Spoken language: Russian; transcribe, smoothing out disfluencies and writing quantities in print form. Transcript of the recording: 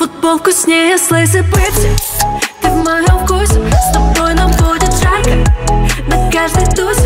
Футбол вкуснее с Лейс и Пепси. Ты в моем вкусе, с тобой нам будет жарко на каждой тусе.